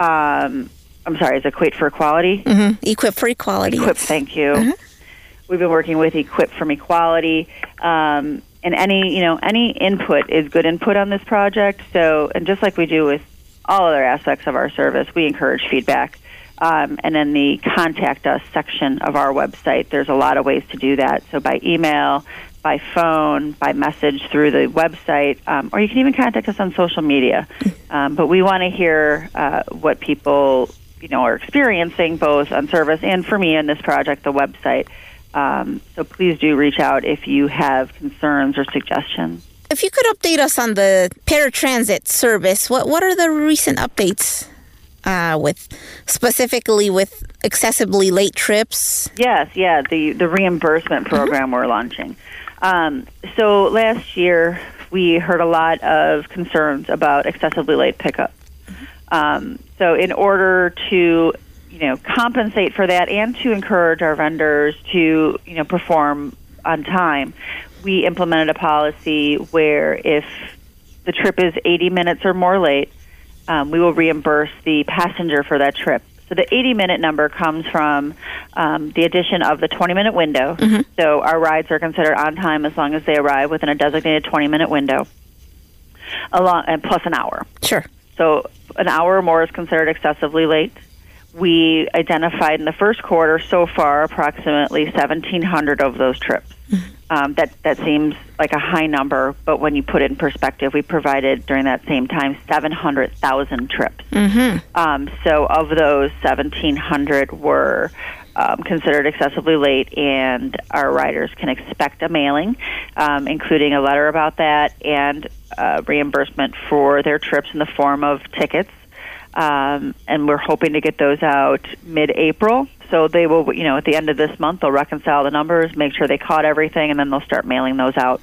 S11: Um, I'm sorry, is Equate for Equality?
S9: Mm-hmm. Equip for Equality.
S11: Equip, thank you. Mm-hmm. We've been working with Equip from Equality, um, and any you know any input is good input on this project. So, and just like we do with all other aspects of our service, we encourage feedback. Um, and in the Contact Us section of our website, there's a lot of ways to do that. So by email, by phone, by message through the website, um, or you can even contact us on social media. Um, but we want to hear uh, what people you know are experiencing, both on service and for me in this project, the website. Um, so please do reach out if you have concerns or suggestions.
S9: If you could update us on the paratransit service, what what are the recent updates uh, with specifically with accessibly late trips?
S11: Yes, yeah, the, the reimbursement program mm-hmm. we're launching. Um, so last year we heard a lot of concerns about excessively late pickup. Mm-hmm. Um, so in order to you know, compensate for that and to encourage our vendors to, you know, perform on time, we implemented a policy where if the trip is eighty minutes or more late, um, we will reimburse the passenger for that trip. So the eighty-minute number comes from um, the addition of the twenty-minute window. Mm-hmm. So our rides are considered on time as long as they arrive within a designated twenty-minute window, along and plus an hour.
S9: Sure. So
S11: an hour or more is considered excessively late. We identified in the first quarter so far approximately seventeen hundred of those trips. Mm-hmm. Um, that, that seems like a high number, but when you put it in perspective, we provided during that same time seven hundred thousand trips.
S9: Mm-hmm.
S11: Um, so of those, seventeen hundred were um, considered excessively late, and our riders can expect a mailing, um, including a letter about that and uh, reimbursement for their trips in the form of tickets. Um, and we're hoping to get those out mid-April. So they will, you know, at the end of this month, they'll reconcile the numbers, make sure they caught everything, and then they'll start mailing those out.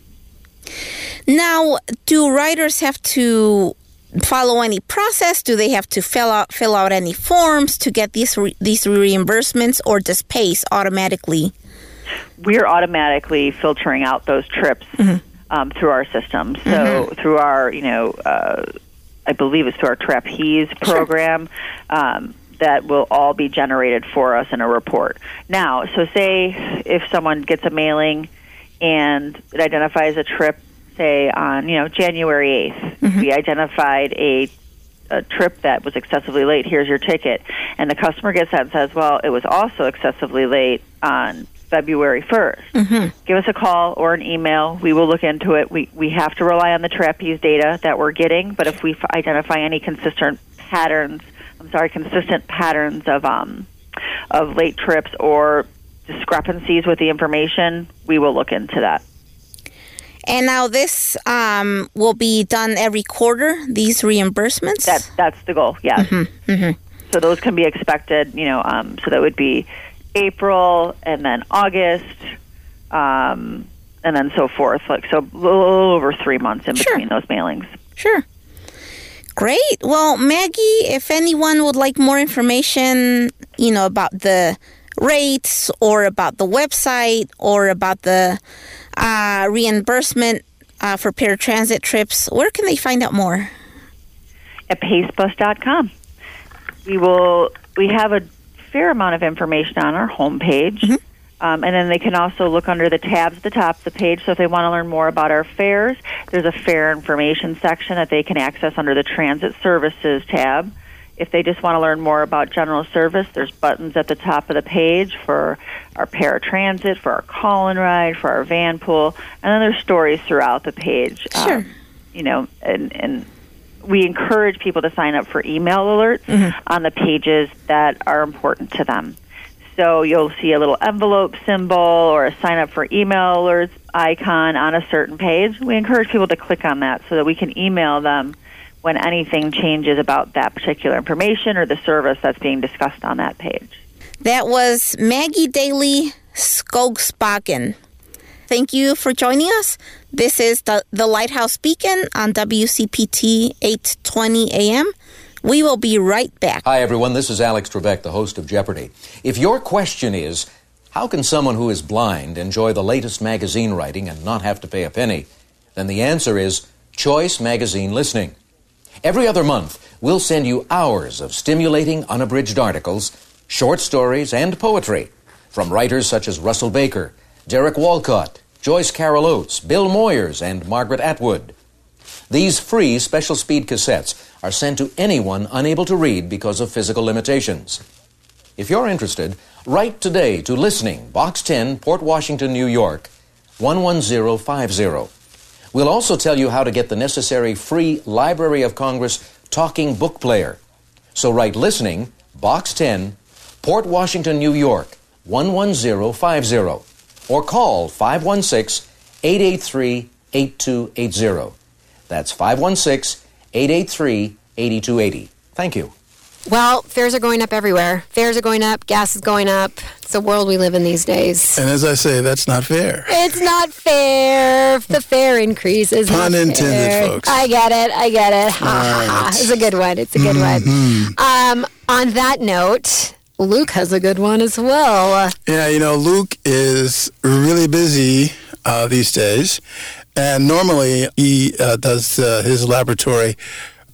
S9: Now, do riders have to follow any process? Do they have to fill out fill out any forms to get these re- these reimbursements, or does PACE automatically?
S11: We're automatically filtering out those trips mm-hmm. um, through our system. So
S9: Mm-hmm.
S11: through our, you know, uh, I believe it's through our Trapeze program. Sure. Um, that will all be generated for us in a report. Now, so say if someone gets a mailing and it identifies a trip, say on, you know, January eighth, mm-hmm. we identified a, a trip that was excessively late, here's your ticket, and the customer gets that and says, well, it was also excessively late on February first.
S9: Mm-hmm.
S11: Give us a call or an email. We will look into it. We, we have to rely on the Trapeze data that we're getting, but if we f- identify any consistent patterns I'm sorry, consistent patterns of um, of late trips or discrepancies with the information, we will look into that.
S9: And now this um, will be done every quarter, these reimbursements?
S11: That, that's the goal, yes.
S9: Mm-hmm. Mm-hmm.
S11: So those can be expected, you know, um, so that would be April and then August um, and then so forth. Like so a little over three months in between
S9: sure.
S11: those mailings.
S9: Sure. Great. Well, Maggie, if anyone would like more information, you know, about the rates or about the website or about the uh, reimbursement uh, for paratransit trips, where can they find out more?
S11: At pacebus dot com. We will. We have a fair amount of information on our homepage. Mm-hmm. Um, and then they can also look under the tabs at the top of the page. So if they want to learn more about our fares, there's a fare information section that they can access under the Transit Services tab. If they just want to learn more about general service, there's buttons at the top of the page for our paratransit, for our call-in ride, for our van pool, and then there's stories throughout the page.
S9: Sure.
S11: Um, you know, and, and we encourage people to sign up for email alerts mm-hmm. on the pages that are important to them. So you'll see a little envelope symbol or a sign up for email alerts icon on a certain page. We encourage people to click on that so that we can email them when anything changes about that particular information or the service that's being discussed on that page.
S9: That was Maggie Daly Skogsbakken. Thank you for joining us. This is the, the Lighthouse Beacon on W C P T eight twenty A M. We will be right back.
S12: Hi, everyone. This is Alex Trebek, the host of Jeopardy! If your question is, how can someone who is blind enjoy the latest magazine writing and not have to pay a penny, then the answer is Choice Magazine Listening. Every other month, we'll send you hours of stimulating, unabridged articles, short stories, and poetry from writers such as Russell Baker, Derek Walcott, Joyce Carol Oates, Bill Moyers, and Margaret Atwood. These free special speed cassettes are sent to anyone unable to read because of physical limitations. If you're interested, write today to Listening, Box ten, Port Washington, New York, one one zero five zero. We'll also tell you how to get the necessary free Library of Congress talking book player. So write Listening, Box ten, Port Washington, New York, one one zero five zero, or call five one six, eight eight three, eight two eight zero. That's five one six, eight eight three, eight two eight zero. Thank you.
S1: Well, fares are going up everywhere. Fares are going up. Gas is going up. It's the world we live in these days.
S2: And as I say, that's not fair.
S1: It's not fair. The fare increase is
S2: Pun
S1: not
S2: intended,
S1: fair.
S2: folks.
S1: I get it. I get it. Ha, ha, ha. It's a good one. It's a good
S2: mm-hmm.
S1: one. Um, on that note, Luke has a good one as well.
S2: Yeah, you know, Luke is really busy uh, these days. And normally he uh, does uh, his laboratory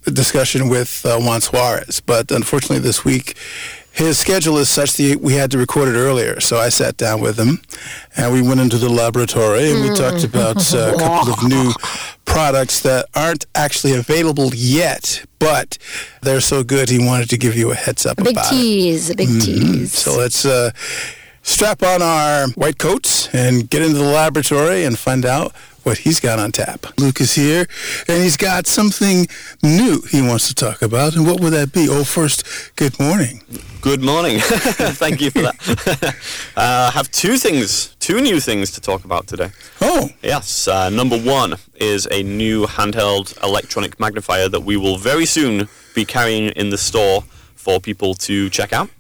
S2: discussion with uh, Juan Suarez, but unfortunately this week his schedule is such that we had to record it earlier. So I sat down with him, and we went into the laboratory, and we talked about uh, a couple of new products that aren't actually available yet, but they're so good he wanted to give you a heads up
S1: a big
S2: about
S1: tease,
S2: it.
S1: A big
S2: mm-hmm.
S1: tease.
S2: So let's uh, strap on our white coats and get into the laboratory and find out what he's got on tap. Luke is here, and he's got something new he wants to talk about. And what would that be? Oh, first, good morning.
S13: Good morning. Thank you for that. uh, I have two things, two new things to talk about today.
S2: Oh.
S13: Yes. Uh, number one is a new handheld electronic magnifier that we will very soon be carrying in the store for people to check out.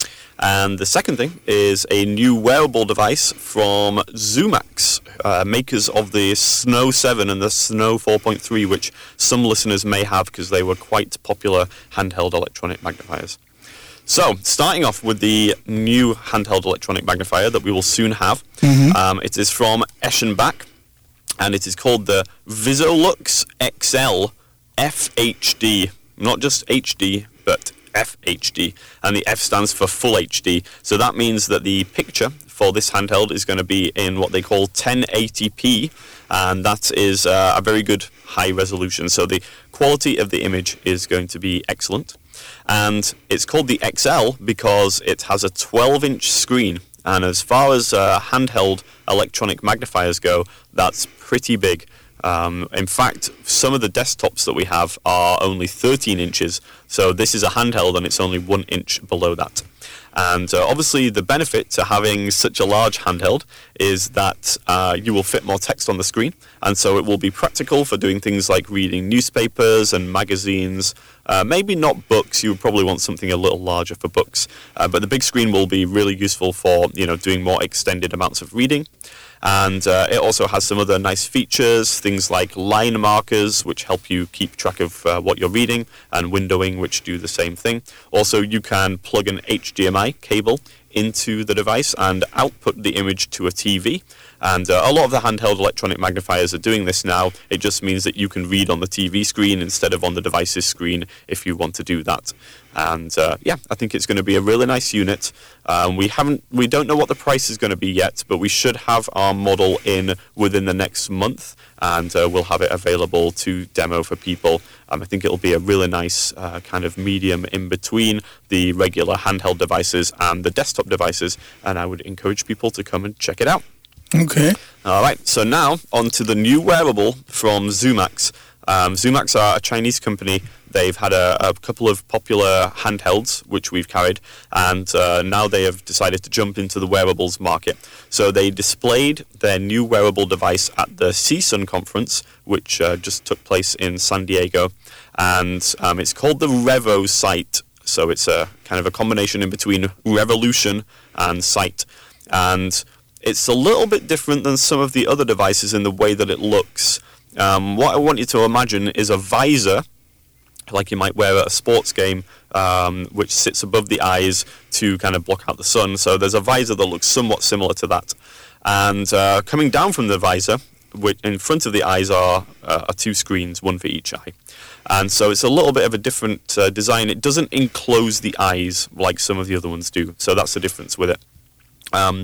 S13: And the second thing is a new wearable device from Zoomax, uh, makers of the Snow seven and the Snow four point three, which some listeners may have because they were quite popular handheld electronic magnifiers. So, starting off with the new handheld electronic magnifier that we will soon have. Mm-hmm. Um, it is from Eschenbach, and it is called the Visolux X L F H D. Not just H D, but F H D, and the F stands for Full H D. So that means that the picture for this handheld is going to be in what they call ten eighty p, and that is uh, a very good high resolution. So the quality of the image is going to be excellent. And it's called the X L because it has a twelve inch screen, and as far as uh, handheld electronic magnifiers go, that's pretty big. Um, in fact, some of the desktops that we have are only thirteen inches, so this is a handheld and it's only one inch below that. And uh, obviously the benefit to having such a large handheld is that uh, you will fit more text on the screen, and so it will be practical for doing things like reading newspapers and magazines. Uh, maybe not books, you would probably want something a little larger for books, uh, but the big screen will be really useful for, you know, doing more extended amounts of reading. And uh, it also has some other nice features, things like line markers, which help you keep track of uh, what you're reading, and windowing, which do the same thing. Also, you can plug an H D M I cable into the device and output the image to a T V. And uh, a lot of the handheld electronic magnifiers are doing this now. It just means that you can read on the T V screen instead of on the device's screen if you want to do that. And uh, yeah, I think it's going to be a really nice unit. Um, we haven't, we don't know what the price is going to be yet, but we should have our model in within the next month, and uh, we'll have it available to demo for people. Um, I think it'll be a really nice uh, kind of medium in between the regular handheld devices and the desktop devices, and I would encourage people to come and check it out.
S2: Okay.
S13: All right, so now on to the new wearable from Zoomax. Um, Zoomax are a Chinese company. They've had a, a couple of popular handhelds, which we've carried, and uh, now they have decided to jump into the wearables market. So they displayed their new wearable device at the C S U N conference, which uh, just took place in San Diego, and um, it's called the Revo Sight. So it's a kind of a combination in between Revolution and Sight, and it's a little bit different than some of the other devices in the way that it looks. Um, what I want you to imagine is a visor, like you might wear at a sports game, um, which sits above the eyes to kind of block out the sun. So there's a visor that looks somewhat similar to that. And uh, coming down from the visor, which in front of the eyes are, uh, are two screens, one for each eye. And so it's a little bit of a different uh, design. It doesn't enclose the eyes like some of the other ones do. So that's the difference with it. Um,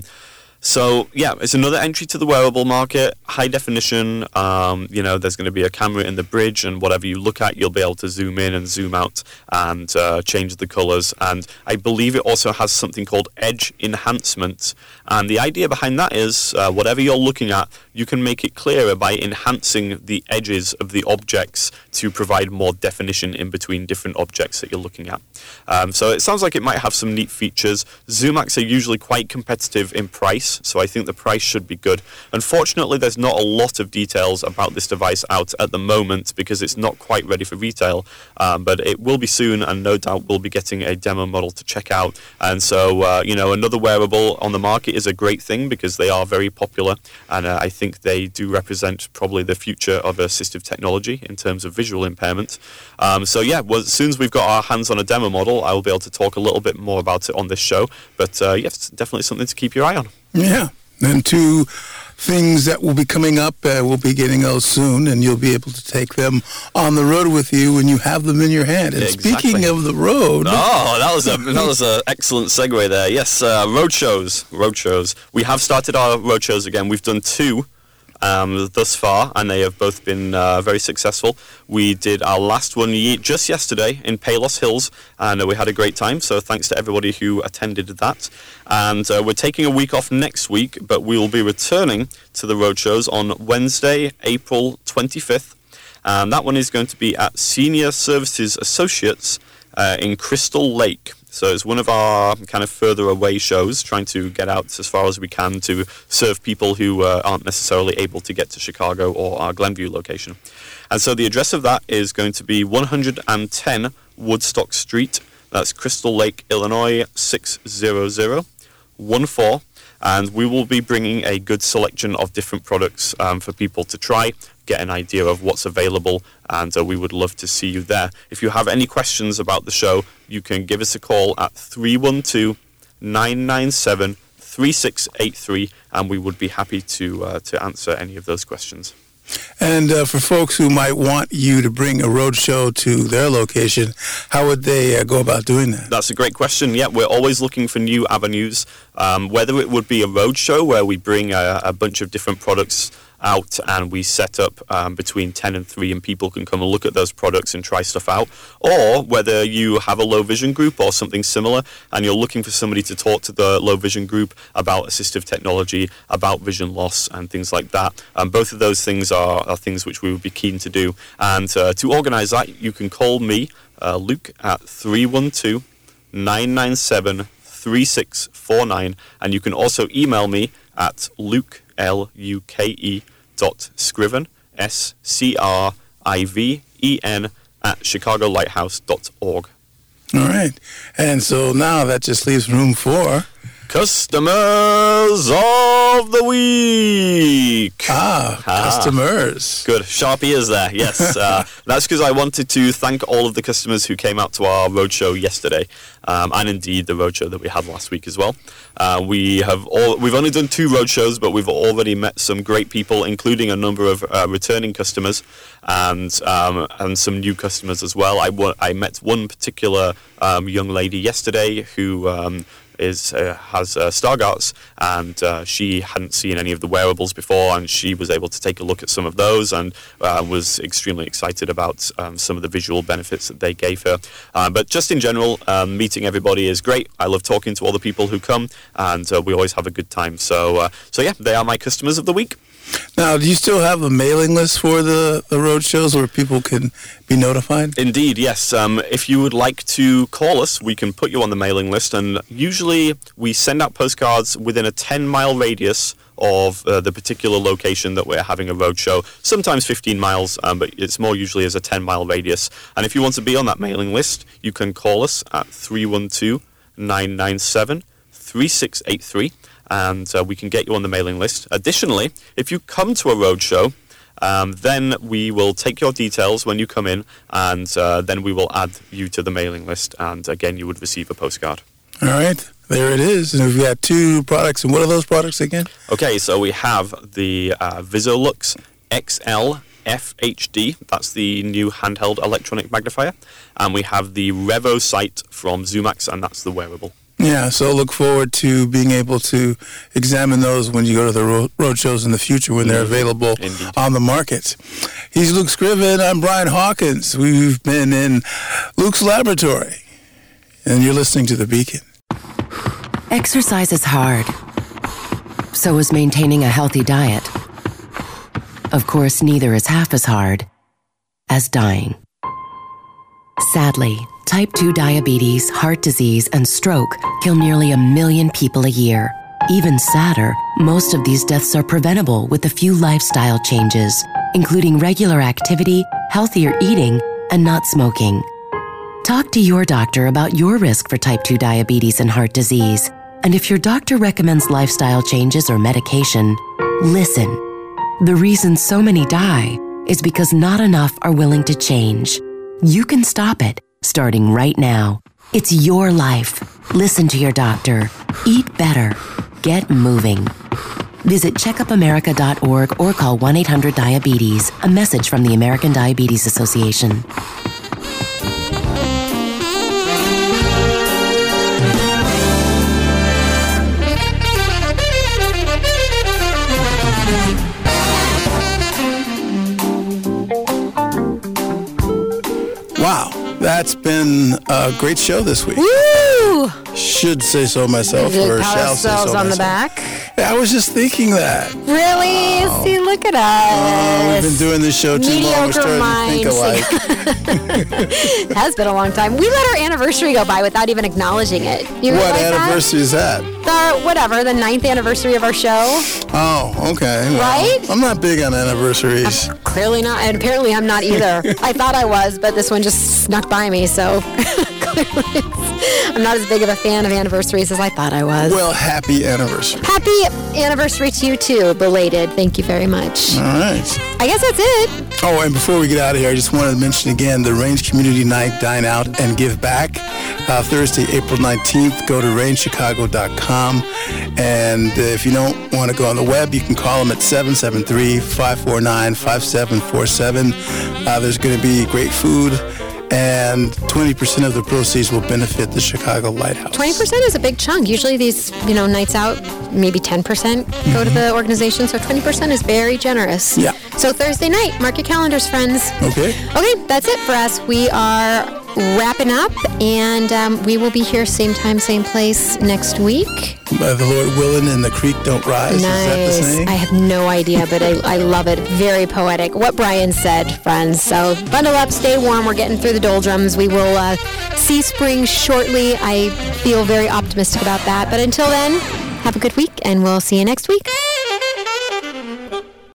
S13: So, yeah, it's another entry to the wearable market, high definition. Um, you know, there's going to be a camera in the bridge, and whatever you look at, you'll be able to zoom in and zoom out and uh, change the colors. And I believe it also has something called edge enhancement. And the idea behind that is uh, whatever you're looking at, you can make it clearer by enhancing the edges of the objects to provide more definition in between different objects that you're looking at. Um, so it sounds like it might have some neat features. Zoomax are usually quite competitive in price, so I think the price should be good. Unfortunately, there's not a lot of details about this device out at the moment because it's not quite ready for retail, um, but it will be soon, and no doubt we'll be getting a demo model to check out. And so, uh, you know, another wearable on the market is a great thing because they are very popular, and uh, I think they do represent probably the future of assistive technology in terms of visual impairment. Um, so yeah, well, as soon as we've got our hands on a demo model, I will be able to talk a little bit more about it on this show. But uh, yes, definitely something to keep your eye on.
S2: Yeah, and to things that will be coming up. Uh, we'll be getting those soon, and you'll be able to take them on the road with you when you have them in your hand. And
S13: Exactly.
S2: speaking of the road...
S13: Oh, that was a that was an excellent segue there. Yes, uh, road shows. Road shows. We have started our road shows again. We've done two um, thus far, and they have both been uh, very successful. We did our last one ye- just yesterday in Palos Hills, and uh, we had a great time. So thanks to everybody who attended that. And uh, we're taking a week off next week, but we will be returning to the road shows on Wednesday, April twenty-fifth. And that one is going to be at Senior Services Associates uh, in Crystal Lake. So it's one of our kind of further away shows, trying to get out as far as we can to serve people who uh, aren't necessarily able to get to Chicago or our Glenview location. And so the address of that is going to be one hundred ten Woodstock Street. That's Crystal Lake, Illinois, six zero zero one four. And we will be bringing a good selection of different products um, for people to try, get an idea of what's available, and uh, we would love to see you there. If you have any questions about the show, you can give us a call at three one two, nine nine seven, three six eight three, and we would be happy to uh, to answer any of those questions.
S2: And uh, for folks who might want you to bring a road show to their location, how would they uh, go about doing that?
S13: That's a great question. Yeah, we're always looking for new avenues, um, whether it would be a road show where we bring a, a bunch of different products out and we set up um, between ten and three and people can come and look at those products and try stuff out, or whether you have a low vision group or something similar and you're looking for somebody to talk to the low vision group about assistive technology, about vision loss and things like that. Um, both of those things are, are things which we would be keen to do. And uh, to organize that, you can call me, uh, Luke, at three one two, nine nine seven, three six four nine, and you can also email me at Luke, L U K E dot Scriven, S C R I V E N, at chicago lighthouse dot org.
S2: All right. And so now that just leaves room for...
S13: Customers of the Week.
S2: Ah,
S13: ah.
S2: customers.
S13: Good. Sharp ears there, yes. uh, that's because I wanted to thank all of the customers who came out to our roadshow yesterday, um, and indeed the roadshow that we had last week as well. Uh, we have all, we've only done two roadshows, but we've already met some great people, including a number of uh, returning customers and um, and some new customers as well. I, w- I met one particular um, young lady yesterday who... Um, is uh, has uh, Stargarts, and uh, she hadn't seen any of the wearables before, and she was able to take a look at some of those and uh, was extremely excited about um, some of the visual benefits that they gave her. Uh, but just in general, um, meeting everybody is great. I love talking to all the people who come, and uh, we always have a good time. So, uh, so yeah, they are my customers of the week.
S2: Now, do you still have a mailing list for the, the road shows where people can be notified?
S13: Indeed, yes. Um, if you would like to call us, we can put you on the mailing list, and usually we send out postcards within a ten-mile radius of uh, the particular location that we're having a road show, sometimes fifteen miles, um, but it's more usually as a ten-mile radius. And if you want to be on that mailing list, you can call us at three one two, nine nine seven, three six eight three. And uh, we can get you on the mailing list. Additionally, if you come to a roadshow, um, then we will take your details when you come in, and uh, then we will add you to the mailing list, and again, you would receive a postcard.
S2: All right, there it is. And we've got two products, and what are those products again?
S13: Okay, so we have the uh, VisuLux X L F H D, that's the new handheld electronic magnifier, and we have the Revo Sight from Zoomax, and that's the wearable.
S2: Yeah, so look forward to being able to examine those when you go to the road, road shows in the future when they're available Indeed. On the market. He's Luke Scriven. I'm Brian Hawkins. We've been in Luke's laboratory, and you're listening to The Beacon.
S14: Exercise is hard. So is maintaining a healthy diet. Of course, neither is half as hard as dying. Sadly, type two diabetes, heart disease, and stroke kill nearly a million people a year. Even sadder, most of these deaths are preventable with a few lifestyle changes, including regular activity, healthier eating, and not smoking. Talk to your doctor about your risk for type two diabetes and heart disease. And if your doctor recommends lifestyle changes or medication, listen. The reason so many die is because not enough are willing to change. You can stop it, starting right now. It's your life. Listen to your doctor. Eat better. Get moving. Visit checkup america dot org or call one eight hundred diabetes. A message from the American Diabetes Association.
S2: Wow, that's been a great show this week.
S1: Woo!
S2: Should say so myself,
S1: Did
S2: or
S1: pat
S2: shall say
S1: ourselves
S2: so
S1: on
S2: myself.
S1: the back.
S2: Yeah, I was just thinking that.
S1: Really?
S2: Oh.
S1: See, look at us.
S2: Oh, we've been doing this show too long. We're
S1: Mediocre
S2: starting to
S1: minds.
S2: think alike.
S1: It has been a long time. We let our anniversary go by without even acknowledging it. You
S2: What
S1: realize
S2: anniversary is that?
S1: that? The, whatever, the ninth anniversary of our show.
S2: Oh, okay. Well,
S1: Right?
S2: I'm not big on anniversaries.
S1: Clearly not, and apparently I'm not either. I thought I was, but this one just snuck by me, so clearly it's, I'm not as big of a fan of anniversaries as I thought I was.
S2: Well, happy anniversary.
S1: Happy anniversary to you too, belated. Thank you very much.
S2: All right.
S1: I guess that's it.
S2: Oh, and before we get out of here, I just wanted to mention again the Range Community Night Dine Out and Give Back. Uh, Thursday, April nineteenth, go to range chicago dot com. And uh, if you don't want to go on the web, you can call them at seven seven three, five four nine, five seven four seven. Uh, there's going to be great food, and twenty percent of the proceeds will benefit the Chicago Lighthouse.
S1: twenty percent is a big chunk. Usually these, you know, nights out, maybe ten percent go to the organization, so twenty percent is very generous.
S2: Yeah.
S1: So Thursday night, mark your calendars, friends.
S2: Okay.
S1: Okay, that's it for us. We are wrapping up, and um, we will be here same time, same place next week.
S2: By the Lord willing and the creek don't rise.
S1: Nice.
S2: Is that the saying?
S1: I have no idea, but I, I love it. Very poetic. What Brian said, friends. So bundle up, stay warm. We're getting through the doldrums. We will uh, see spring shortly. I feel very optimistic about that. But until then, have a good week, and we'll see you next week.